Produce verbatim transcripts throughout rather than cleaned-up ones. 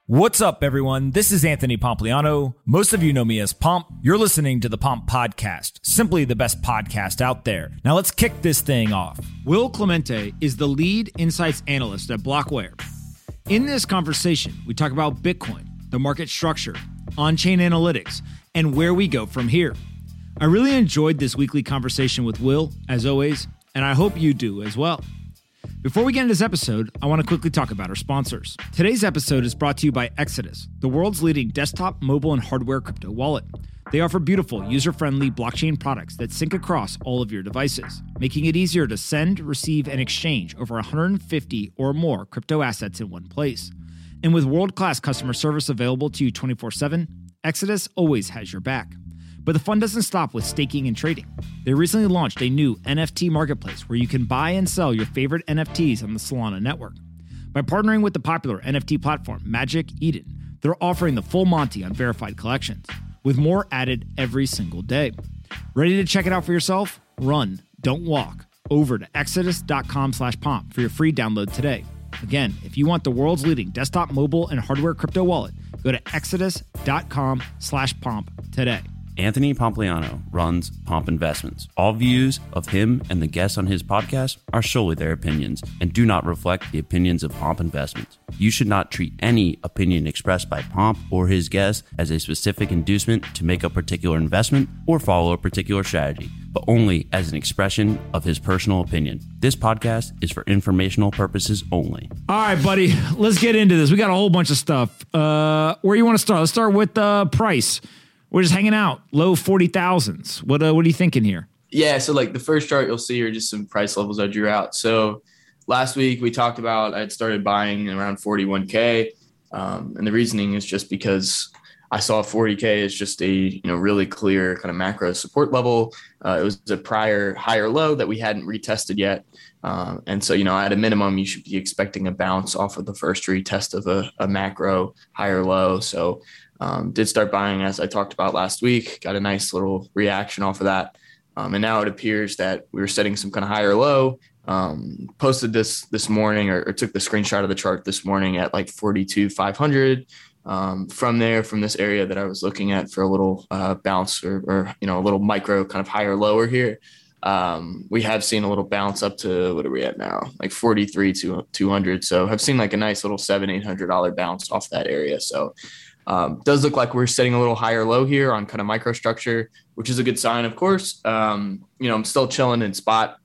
What's up, everyone? This is Anthony Pompliano. Most of you know me as Pomp. You're listening to the Pomp Podcast, simply the best podcast out there. Now let's kick this thing off. Will Clemente is the lead insights analyst at Blockware. In this conversation, we talk about Bitcoin, the market structure, on-chain analytics, and where we go from here. I really enjoyed this weekly conversation with Will, as always, and I hope you do as well. Before we get into this episode, I want to quickly talk about our sponsors. Today's episode is brought to you by Exodus, the world's leading desktop, mobile, and hardware crypto wallet. They offer beautiful, user-friendly blockchain products that sync across all of your devices, making it easier to send, receive, and exchange over one hundred fifty or more crypto assets in one place. And with world-class customer service available to you twenty-four seven, Exodus always has your back. But the fun doesn't stop with staking and trading. They recently launched a new N F T marketplace where you can buy and sell your favorite N F Ts on the Solana network. By partnering with the popular N F T platform Magic Eden, they're offering the full Monty on verified collections, with more added every single day. Ready to check it out for yourself? Run, don't walk, over to exodus.com slash pomp for your free download today. Again, if you want the world's leading desktop, mobile, and hardware crypto wallet, go to exodus.com slash pomp today. Anthony Pompliano runs Pomp Investments. All views of him and the guests on his podcast are solely their opinions and do not reflect the opinions of Pomp Investments. You should not treat any opinion expressed by Pomp or his guests as a specific inducement to make a particular investment or follow a particular strategy, but only as an expression of his personal opinion. This podcast is for informational purposes only. All right, buddy, let's get into this. We got a whole bunch of stuff. Uh, where you want to start? Let's start with uh, price. We're just hanging out, low forty thousands. What uh, what are you thinking here? Yeah, so like the first chart you'll see are just some price levels I drew out. So last week we talked about I'd started buying around forty-one K. Um, and the reasoning is just because I saw forty K as just a you know really clear kind of macro support level. Uh, it was a prior higher low that we hadn't retested yet. Um, and so, you know, at a minimum, you should be expecting a bounce off of the first retest of a, a macro higher low. So Um, did start buying as I talked about last week, got a nice little reaction off of that. Um, and now it appears that we were setting some kind of higher low. Um, posted this this morning or, or took the screenshot of the chart this morning at like forty-two five hundred. Um, from there, from this area that I was looking at for a little uh, bounce or, or, you know, a little micro kind of higher lower here. Um, we have seen a little bounce up to, what are we at now? Like forty-three to two hundred. So I've seen like a nice little seven, eight hundred dollar bounce off that area. So Um, does look like we're setting a little higher low here on kind of microstructure, which is a good sign, of course. Um, you know, I'm still chilling in spot.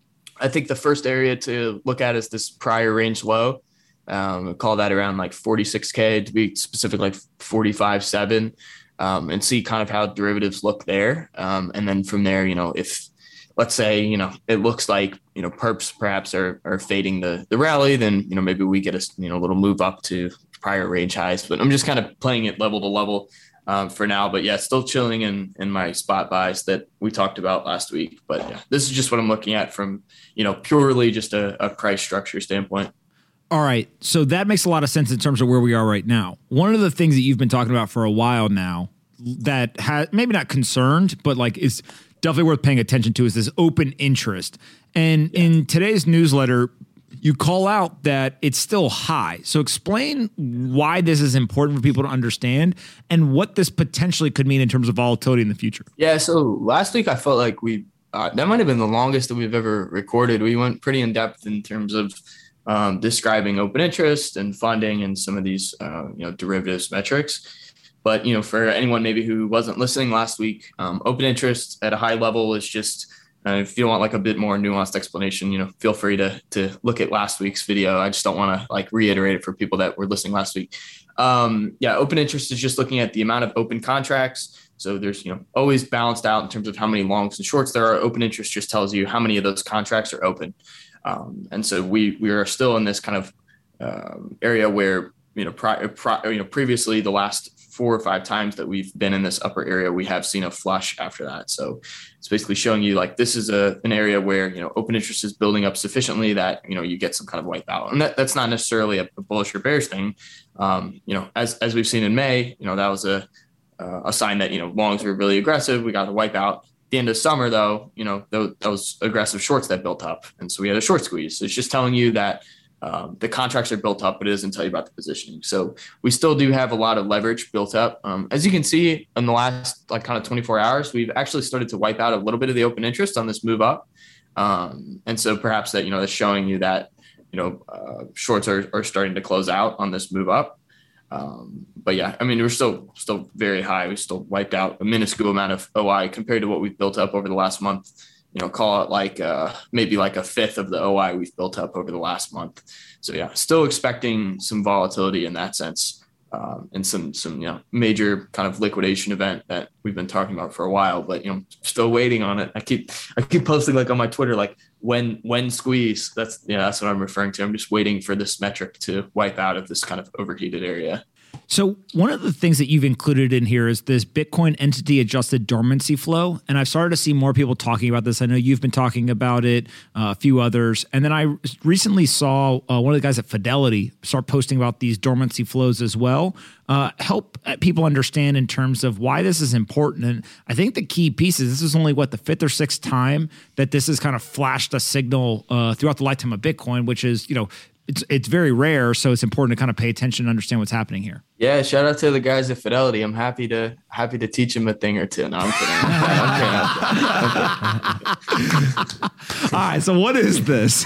I think the first area to look at is this prior range low. Um, I call that around like forty-six K to be specific, like forty-five seven, um, and see kind of how derivatives look there. Um, and then from there, you know, if let's say, you know, it looks like, you know, perps perhaps are, are fading the, the rally, then, you know, maybe we get a, you know, little move up to prior range highs, but I'm just kind of playing it level to level um, for now. But yeah, still chilling in, in my spot buys that we talked about last week. But yeah, this is just what I'm looking at from, you know, purely just a, a price structure standpoint. All right. So that makes a lot of sense in terms of where we are right now. One of the things that you've been talking about for a while now that has maybe not concerned, but like is definitely worth paying attention to is this open interest. And yeah. In today's newsletter, you call out that it's still high. So explain why this is important for people to understand and what this potentially could mean in terms of volatility in the future. Yeah. So last week I felt like we, uh, that might've been the longest that we've ever recorded. We went pretty in depth in terms of um, describing open interest and funding and some of these, uh, you know, derivatives metrics. But, you know, for anyone maybe who wasn't listening last week, um, open interest at a high level is just, Uh, if you want like a bit more nuanced explanation, you know, feel free to to look at last week's video. I just don't want to like reiterate it for people that were listening last week. Um, yeah, open interest is just looking at the amount of open contracts. So there's, you know, always balanced out in terms of how many longs and shorts there are. Open interest just tells you how many of those contracts are open. Um, and so we we are still in this kind of um, area where, you know, pri- pri- you know, previously the last four or five times that we've been in this upper area, we have seen a flush after that. So it's basically showing you like this is a an area where, you know, open interest is building up sufficiently that, you know, you get some kind of wipeout. And that, that's not necessarily a, a bullish or bearish thing. Um, you know, as as we've seen in May, you know, that was a uh, a sign that, you know, longs were really aggressive. We got a wipeout. At the end of summer, though, you know, those, those aggressive shorts that built up. And so we had a short squeeze. So it's just telling you that Um, the contracts are built up, but it doesn't tell you about the positioning. So we still do have a lot of leverage built up. Um, as you can see in the last like kind of twenty-four hours, we've actually started to wipe out a little bit of the open interest on this move up. Um, and so perhaps that, you know, that's showing you that, you know, uh, shorts are, are starting to close out on this move up. Um, but yeah, I mean, we're still, still very high. We still wiped out a minuscule amount of O I compared to what we've built up over the last month. You know, call it like uh, maybe like a fifth of the O I we've built up over the last month. So yeah, still expecting some volatility in that sense, um, and some some you know major kind of liquidation event that we've been talking about for a while. But you know, still waiting on it. I keep I keep posting like on my Twitter like when when squeeze. That's yeah, that's what I'm referring to. I'm just waiting for this metric to wipe out of this kind of overheated area. So one of the things that you've included in here is this Bitcoin entity adjusted dormancy flow. And I've started to see more people talking about this. I know you've been talking about it, uh, a few others. And then I recently saw uh, one of the guys at Fidelity start posting about these dormancy flows as well. Uh, help people understand in terms of why this is important. And I think the key piece is this is only what the fifth or sixth time that this has kind of flashed a signal uh, throughout the lifetime of Bitcoin, which is, you know, It's it's very rare, so it's important to kind of pay attention and understand what's happening here. Yeah, shout out to the guys at Fidelity. I'm happy to happy to teach them a thing or two. No, I'm kidding. I'm kidding. I'm kidding. All right, so what is this?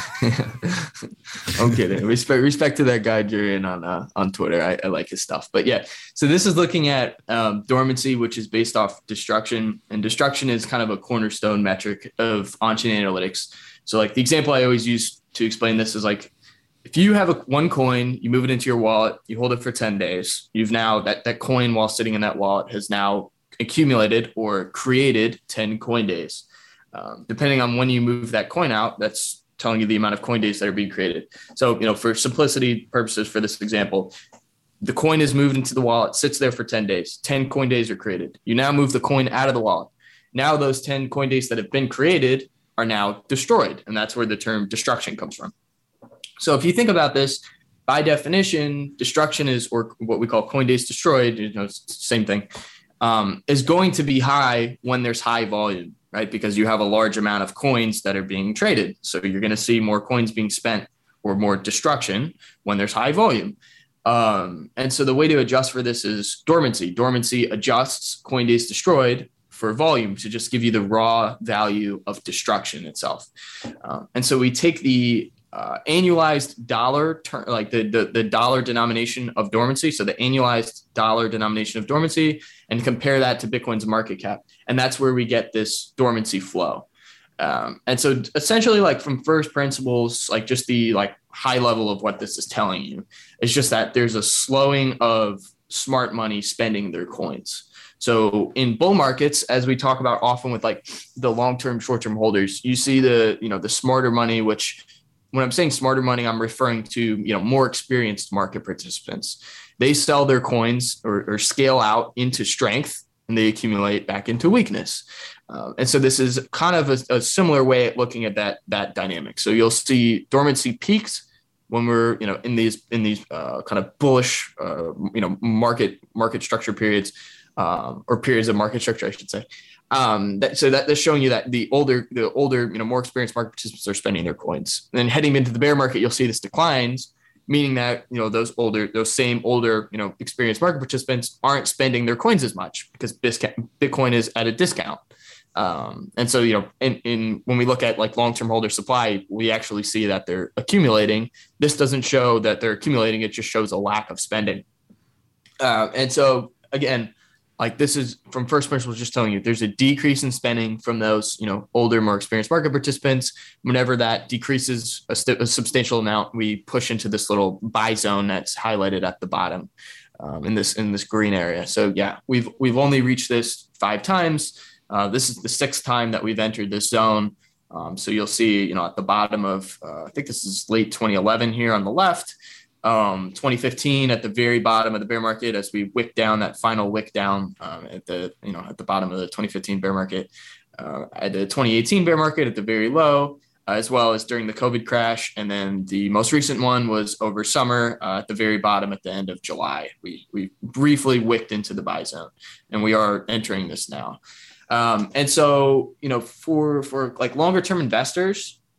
I'm kidding. Respect respect to that guy Jurian on uh, on Twitter. I, I like his stuff. But yeah, so this is looking at um, dormancy, which is based off destruction, and destruction is kind of a cornerstone metric of on-chain analytics. So like the example I always use to explain this is like, if you have a one coin, you move it into your wallet, you hold it for ten days, you've now that, that coin while sitting in that wallet has now accumulated or created ten coin days. Um, depending on when you move that coin out, that's telling you the amount of coin days that are being created. So, you know, for simplicity purposes for this example, the coin is moved into the wallet, sits there for ten days, ten coin days are created. You now move the coin out of the wallet. Now those ten coin days that have been created are now destroyed. And that's where the term destruction comes from. So if you think about this, by definition, destruction is, or what we call coin days destroyed, you know, it's the same thing, um, is going to be high when there's high volume, right? Because you have a large amount of coins that are being traded. So you're going to see more coins being spent or more destruction when there's high volume. Um, and so the way to adjust for this is dormancy. Dormancy adjusts coin days destroyed for volume to just give you the raw value of destruction itself. Um, and so we take the Uh, annualized dollar, ter- like the, the the dollar denomination of dormancy. So the annualized dollar denomination of dormancy, and compare that to Bitcoin's market cap. And that's where we get this dormancy flow. Um, and so essentially like from first principles, like just the like high level of what this is telling you, it's just that there's a slowing of smart money spending their coins. So in bull markets, as we talk about often with like the long-term, short-term holders, you see the, you know, the smarter money, which when I'm saying smarter money, I'm referring to, you know, more experienced market participants. They sell their coins or, or scale out into strength and they accumulate back into weakness. Uh, and so this is kind of a, a similar way at looking at that, that dynamic. So you'll see dormancy peaks when we're, you know, in these, in these uh, kind of bullish, uh, you know, market, market structure periods um, or periods of market structure, I should say. Um, that, so that, that's showing you that the older, the older, you know, more experienced market participants are spending their coins. And then heading into the bear market, you'll see this declines, meaning that, you know, those older, those same older, you know, experienced market participants aren't spending their coins as much because Bitcoin is at a discount. Um, and so, you know, in, in when we look at like long-term holder supply, we actually see that they're accumulating. This doesn't show that they're accumulating. It just shows a lack of spending. Uh, and so again, like this is from first principles, just telling you there's a decrease in spending from those, you know, older, more experienced market participants. Whenever that decreases a, st- a substantial amount, we push into this little buy zone that's highlighted at the bottom um, in this in this green area. So yeah, we've we've only reached this five times. Uh, this is the sixth time that we've entered this zone. Um, so you'll see, you know, at the bottom of uh, I think this is late twenty eleven here on the left. Um, twenty fifteen at the very bottom of the bear market as we wick down that final wick down um, at the, you know, at the bottom of the twenty fifteen bear market, uh, at the twenty eighteen bear market at the very low, uh, as well as during the COVID crash. And then the most recent one was over summer uh, at the very bottom at the end of July. We, we briefly wicked into the buy zone and we are entering this now. Um, and so, you know, for, for like longer term investors,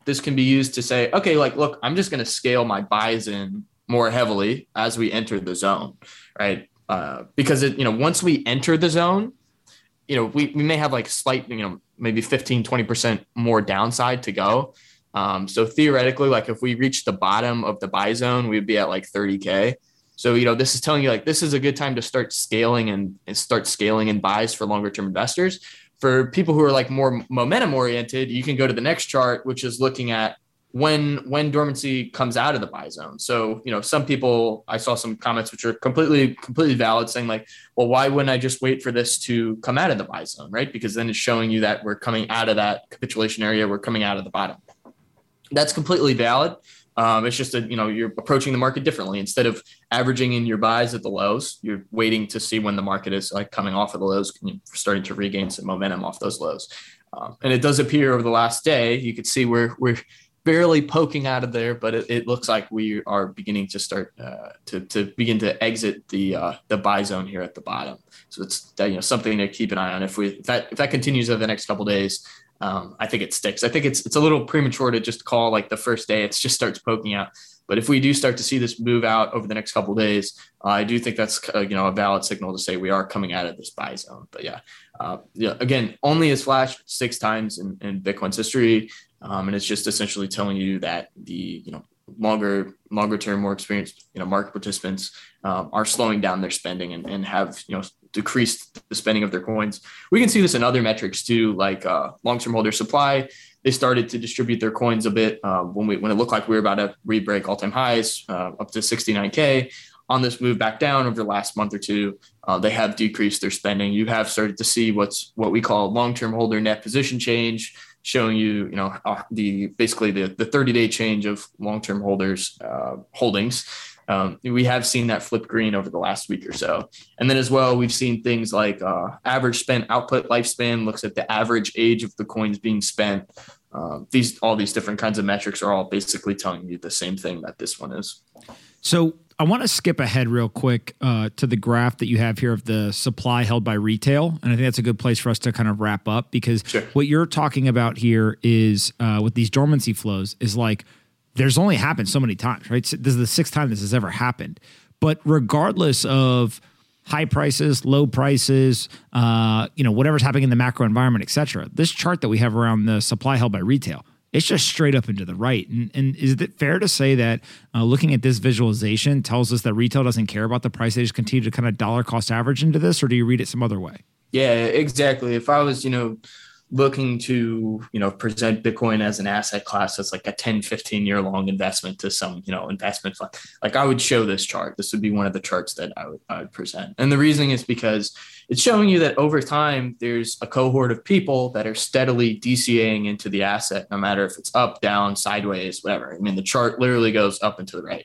this can be used to say, okay, like, look, I'm just going to scale my buys in more heavily as we enter the zone, right? Uh, because it, you know, once we enter the zone, you know, we, we may have like slight, you know, maybe fifteen, twenty percent more downside to go. Um, so theoretically, like if we reach the bottom of the buy zone, we'd be at like thirty K. So, you know, this is telling you like, this is a good time to start scaling and, and start scaling in buys for longer term investors. For people who are like more momentum oriented, you can go to the next chart, which is looking at when, when dormancy comes out of the buy zone. So, you know, some people, I saw some comments, which are completely, completely valid, saying like, well, why wouldn't I just wait for this to come out of the buy zone? Right. Because then it's showing you that we're coming out of that capitulation area. We're coming out of the bottom. That's completely valid. Um, it's just that, you know, you're approaching the market differently. Instead of averaging in your buys at the lows, you're waiting to see when the market is like coming off of the lows, and you're starting to regain some momentum off those lows. Um, and it does appear over the last day, you could see we're, we're barely poking out of there, but it, it looks like we are beginning to start uh, to, to begin to exit the, uh, the buy zone here at the bottom. So it's, you know, something to keep an eye on. If we, if that, if that continues over the next couple of days, Um, I think it sticks. I think it's it's a little premature to just call like the first day it just starts poking out. But if we do start to see this move out over the next couple of days, uh, I do think that's uh, you know a valid signal to say we are coming out of this buy zone. But yeah, uh, yeah. Again, only has flashed six times in, in Bitcoin's history, um, and it's just essentially telling you that the you know longer longer term, more experienced you know market participants um, are slowing down their spending and, and have you know. decreased the spending of their coins. We can see this in other metrics too, like uh, long-term holder supply. They started to distribute their coins a bit uh, when we when it looked like we were about to re-break all-time highs uh, up to sixty-nine K. On this move back down over the last month or two, uh, they have decreased their spending. You have started to see what's what we call long-term holder net position change, showing you, you know, uh, the basically the the thirty-day change of long-term holders uh, holdings. Um, we have seen that flip green over the last week or so. And then as well, we've seen things like uh, average spent output lifespan looks at the average age of the coins being spent. Um, these all these different kinds of metrics are all basically telling you the same thing that this one is. So I want to skip ahead real quick uh, to the graph that you have here of the supply held by retail. And I think that's a good place for us to kind of wrap up, because sure. What you're talking about here is uh, with these dormancy flows is like, there's only happened so many times, right? This is the sixth time this has ever happened. But regardless of high prices, low prices, uh, you know, whatever's happening in the macro environment, et cetera, this chart that we have around the supply held by retail, it's just straight up into the right. And, and is it fair to say that uh, looking at this visualization tells us that retail doesn't care about the price? They just continue to kind of dollar cost average into this, or do you read it some other way? Yeah, exactly. If I was, you know, looking to, you know, present Bitcoin as an asset class that's like a ten, fifteen year long investment to some, you know, investment fund, like I would show this chart. This would be one of the charts that I would, I would present. And the reasoning is because it's showing you that over time, there's a cohort of people that are steadily DCAing into the asset, no matter if it's up, down, sideways, whatever. I mean, the chart literally goes up and to the right.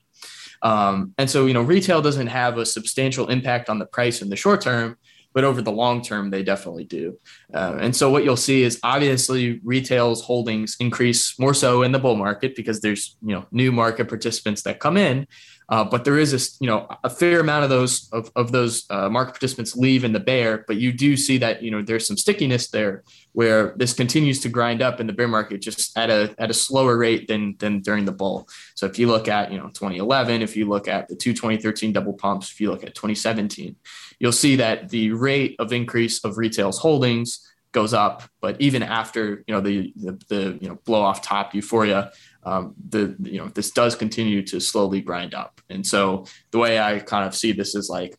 Um, and so, you know, retail doesn't have a substantial impact on the price in the short term, but over the long term, they definitely do. Uh, and so what you'll see is obviously retail's holdings increase more so in the bull market because there's, you know, new market participants that come in. Uh, but there is a, you know, a fair amount of those of, of those uh, market participants leave in the bear. But you do see that, you know, there's some stickiness there where this continues to grind up in the bear market just at a at a slower rate than than during the bull. So if you look at, you know, twenty eleven, if you look at the two twenty thirteen double pumps, if you look at twenty seventeen, you'll see that the rate of increase of retail's holdings goes up. But even after, you know, the the, the you know blow off top euphoria, um, the you know this does continue to slowly grind up. And so the way I kind of see this is like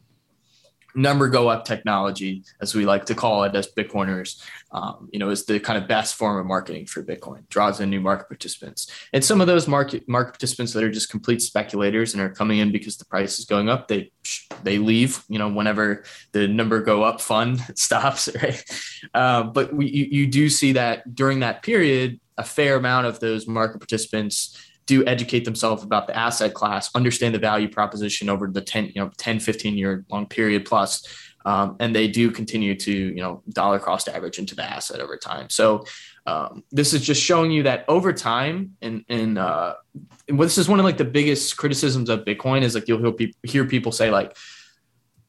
number go up technology, as we like to call it as Bitcoiners, um, you know, is the kind of best form of marketing for Bitcoin, draws in new market participants. And some of those market market participants that are just complete speculators and are coming in because the price is going up, they they leave, you know, whenever the number go up fund stops, right? Uh, but we, you, you do see that during that period, a fair amount of those market participants do educate themselves about the asset class, understand the value proposition over the ten, you know, ten, fifteen year long period plus. Um, and they do continue to, you know, dollar cost average into the asset over time. So um, this is just showing you that over time, and, and, uh, and this is one of like the biggest criticisms of Bitcoin is like, you'll hear people, hear people say like,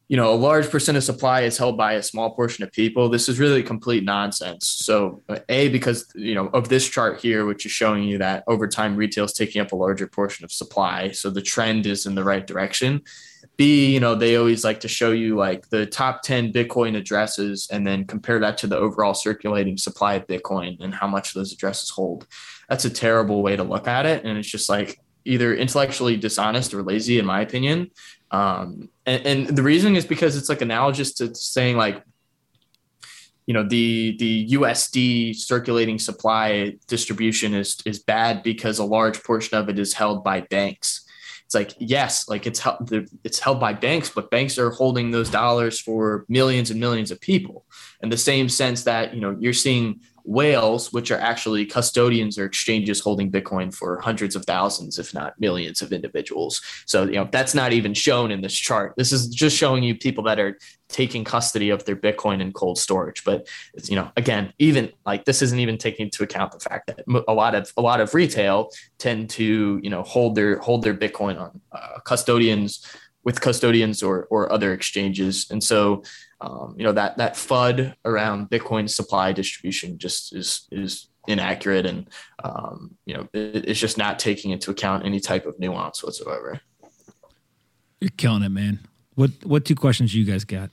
you know, a large percent of supply is held by a small portion of people. This is really complete nonsense. So A, because, you know, of this chart here, which is showing you that over time, retail is taking up a larger portion of supply. So the trend is in the right direction. B, you know, they always like to show you like the top ten Bitcoin addresses and then compare that to the overall circulating supply of Bitcoin and how much those addresses hold. That's a terrible way to look at it. And it's just like either intellectually dishonest or lazy, in my opinion. Um, and, and the reasoning is because it's like analogous to saying like, you know, the, the U S D circulating supply distribution is, is bad because a large portion of it is held by banks. It's like, yes, like it's held, it's held by banks, but banks are holding those dollars for millions and millions of people. In the same sense that, you know, you're seeing whales, which are actually custodians or exchanges holding Bitcoin for hundreds of thousands, if not millions of individuals. So, you know, that's not even shown in this chart. This is just showing you people that are taking custody of their Bitcoin in cold storage. But it's, you know, again, even like this isn't even taking into account the fact that a lot of a lot of retail tend to, you know, hold their hold their Bitcoin on uh, custodians with custodians or or other exchanges. And so, um, you know, that that F U D around Bitcoin supply distribution just is is inaccurate. And, um, you know, it, it's just not taking into account any type of nuance whatsoever. You're killing it, man. What what two questions you guys got?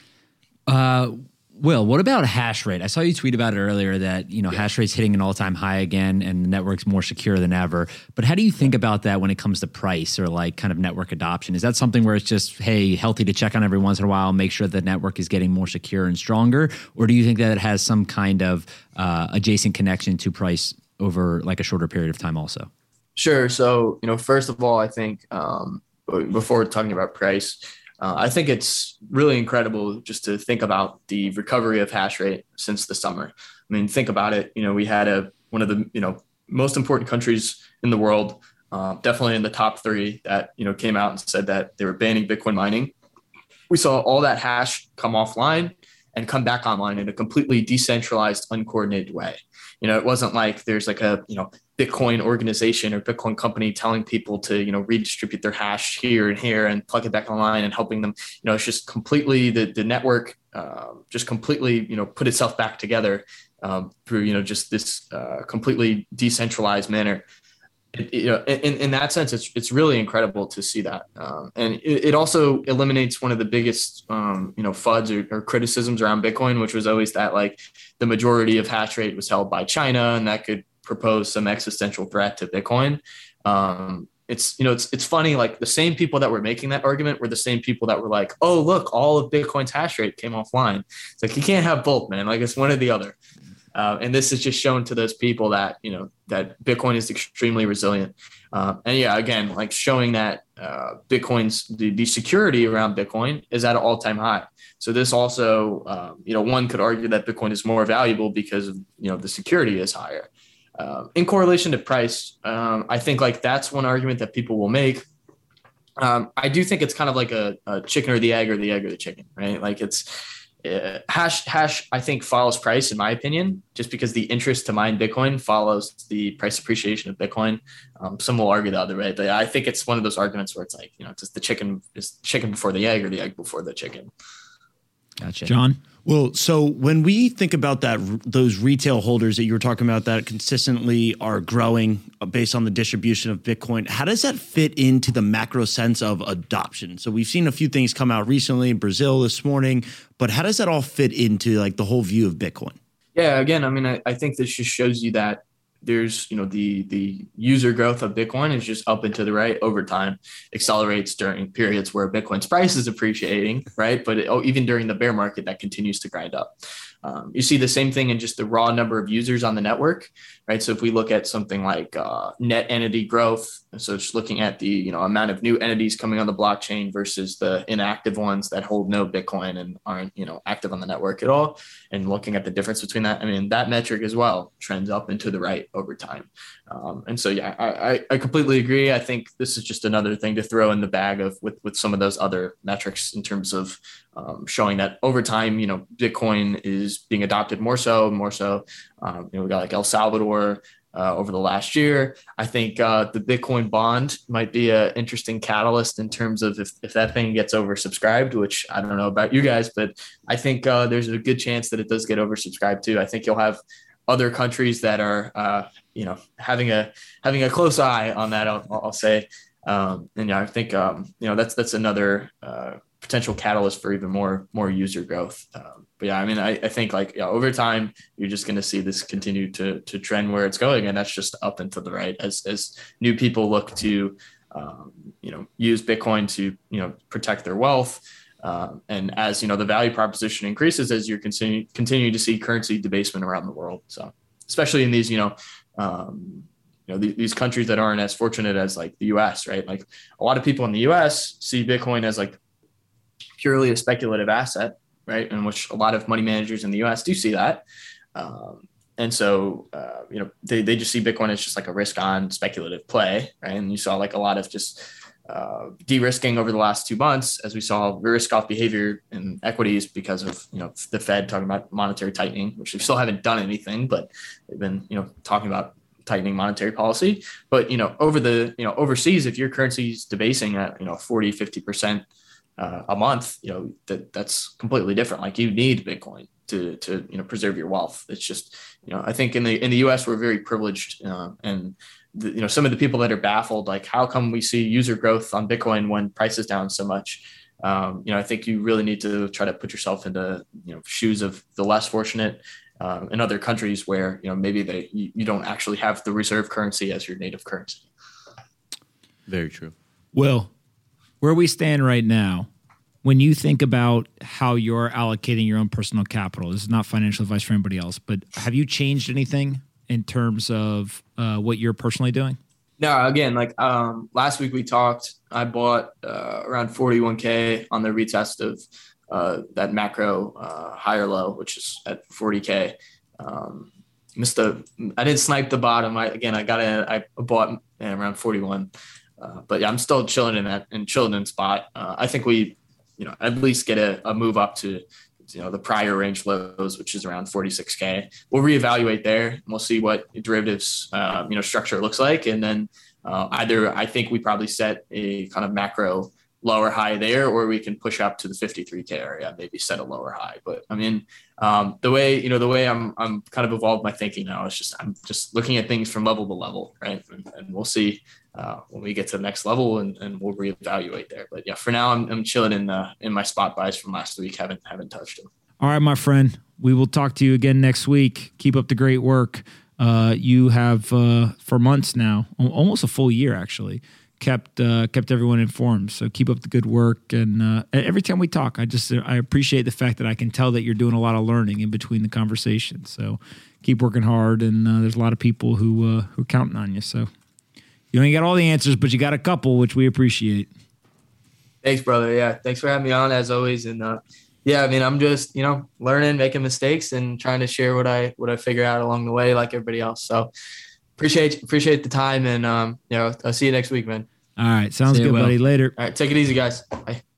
Uh, Will, what about hash rate? I saw you tweet about it earlier that, you know, yeah. hash rate's hitting an all-time high again and the network's more secure than ever. But how do you think about that when it comes to price or like kind of network adoption? Is that something where it's just, hey, healthy to check on every once in a while, make sure the network is getting more secure and stronger? Or do you think that it has some kind of uh, adjacent connection to price over like a shorter period of time also? Sure. So, you know, first of all, I think um, before talking about price, Uh, I think it's really incredible just to think about the recovery of hash rate since the summer. I mean, think about it. You know, we had a one of the you know most important countries in the world, uh, definitely in the top three, that you know came out and said that they were banning Bitcoin mining. We saw all that hash come offline and come back online in a completely decentralized, uncoordinated way. You know, it wasn't like there's like a you know Bitcoin organization or Bitcoin company telling people to, you know, redistribute their hash here and here and plug it back online and helping them. You know, it's just completely the, the network uh, just completely, you know, put itself back together um, through, you know, just this uh, completely decentralized manner. It, you know, in, in that sense, it's it's really incredible to see that. Um, and it, it also eliminates one of the biggest, um, you know, F U Ds or, or criticisms around Bitcoin, which was always that like the majority of hash rate was held by China and that could propose some existential threat to Bitcoin. Um, it's, you know, it's, it's funny, like the same people that were making that argument were the same people that were like, oh, look, all of Bitcoin's hash rate came offline. It's like, you can't have both, man. Like it's one or the other. Uh, and this is just shown to those people that, you know, that Bitcoin is extremely resilient. Uh, and yeah, again, like showing that uh, Bitcoin's, the, the security around Bitcoin is at an all time high. So this also, um, you know, one could argue that Bitcoin is more valuable because of, you know, the security is higher. Uh, in correlation to price, um, I think like that's one argument that people will make. Um, I do think it's kind of like a, a chicken or the egg or the egg or the chicken, right? Like it's uh, hash, hash, I think follows price in my opinion, just because the interest to mine Bitcoin follows the price appreciation of Bitcoin. Um, some will argue the other way, but I think it's one of those arguments where it's like, you know, just the chicken is chicken before the egg or the egg before the chicken. Gotcha. John? Well, so when we think about that, those retail holders that you were talking about that consistently are growing based on the distribution of Bitcoin, how does that fit into the macro sense of adoption? So we've seen a few things come out recently in Brazil this morning, but how does that all fit into like the whole view of Bitcoin? Yeah, again, I mean, I, I think this just shows you that there's, you know, the the user growth of Bitcoin is just up and to the right over time, accelerates during periods where Bitcoin's price is appreciating, right? But it, oh, even during the bear market, that continues to grind up. Um, you see the same thing in just the raw number of users on the network, right? So if we look at something like uh, net entity growth, so just looking at the, you know, amount of new entities coming on the blockchain versus the inactive ones that hold no Bitcoin and aren't, you know, active on the network at all, and looking at the difference between that, I mean, that metric as well trends up and to the right over time. Um, and so, yeah, I, I completely agree. I think this is just another thing to throw in the bag of with, with some of those other metrics in terms of um, showing that over time, you know, Bitcoin is being adopted more so, more so. Um, you know, we got like El Salvador, uh, over the last year. I think uh, the Bitcoin bond might be an interesting catalyst in terms of if, if that thing gets oversubscribed, which I don't know about you guys, but I think uh, there's a good chance that it does get oversubscribed too. I think you'll have other countries that are, uh, you know, having a having a close eye on that. I'll, I'll say, um, and yeah, I think um, you know that's that's another uh, potential catalyst for even more more user growth. Um, but yeah, I mean, I, I think like yeah, over time you're just going to see this continue to to trend where it's going, and that's just up and to the right as as new people look to um, you know use Bitcoin to you know protect their wealth. Uh, and as you know, the value proposition increases as you're continue continue to see currency debasement around the world. So, especially in these, you know, um, you know, th- these countries that aren't as fortunate as like the U S, right? Like a lot of people in the U S see Bitcoin as like purely a speculative asset, right? In which a lot of money managers in the U S do see that. Um, and so, uh, you know, they, they just see Bitcoin as just like a risk on speculative play, right? And you saw like a lot of just Uh, de-risking over the last two months as we saw risk-off behavior in equities because of you know the Fed talking about monetary tightening, which they still haven't done anything, but they've been you know talking about tightening monetary policy. But you know over the you know overseas, if your currency is debasing at you know forty, fifty percent uh, a month, you know that that's completely different. Like you need Bitcoin to to you know preserve your wealth. It's just you know I think in the in the U S we're very privileged uh, and The, you know, some of the people that are baffled, like how come we see user growth on Bitcoin when price is down so much? Um, you know, I think you really need to try to put yourself into, you know, shoes of the less fortunate um, in other countries where, you know, maybe they, you, you don't actually have the reserve currency as your native currency. Very true. Will, where we stand right now, when you think about how you're allocating your own personal capital, this is not financial advice for anybody else, but have you changed anything in terms of uh, what you're personally doing? No, again, like um, last week we talked, I bought uh, around forty-one K on the retest of uh, that macro uh, higher low, which is at forty K. Um, missed the, I didn't snipe the bottom. I, again, I got in, I bought around forty-one. Uh, but yeah, I'm still chilling in that and chilling in spot. Uh, I think we, you know, at least get a, a move up to, you know, the prior range lows, which is around forty-six K. We'll reevaluate there and we'll see what derivatives, uh, you know, structure looks like. And then uh, either I think we probably set a kind of macro lower high there, or we can push up to the fifty-three K area, maybe set a lower high. But I mean, um, the way, you know, the way I'm, I'm kind of evolved my thinking now is just, I'm just looking at things from level to level. Right. And, and we'll see uh, when we get to the next level and, and we'll reevaluate there. But yeah, for now I'm, I'm chilling in the, in my spot buys from last week. Haven't, haven't touched them. All right, my friend, we will talk to you again next week. Keep up the great work. Uh, you have uh, for months now, almost a full year actually, kept uh, kept everyone informed. So keep up the good work. And uh, every time we talk, I just I appreciate the fact that I can tell that you're doing a lot of learning in between the conversations. So keep working hard. And uh, there's a lot of people who uh, who are counting on you. So you ain't got all the answers, but you got a couple, which we appreciate. Thanks, brother. Yeah, thanks for having me on as always. And uh, yeah, I mean, I'm just you know learning, making mistakes, and trying to share what I what I figure out along the way, like everybody else. So appreciate appreciate the time, and um, you know, I'll see you next week, man. All right. Sounds good, buddy. Later. All right. Take it easy, guys. Bye.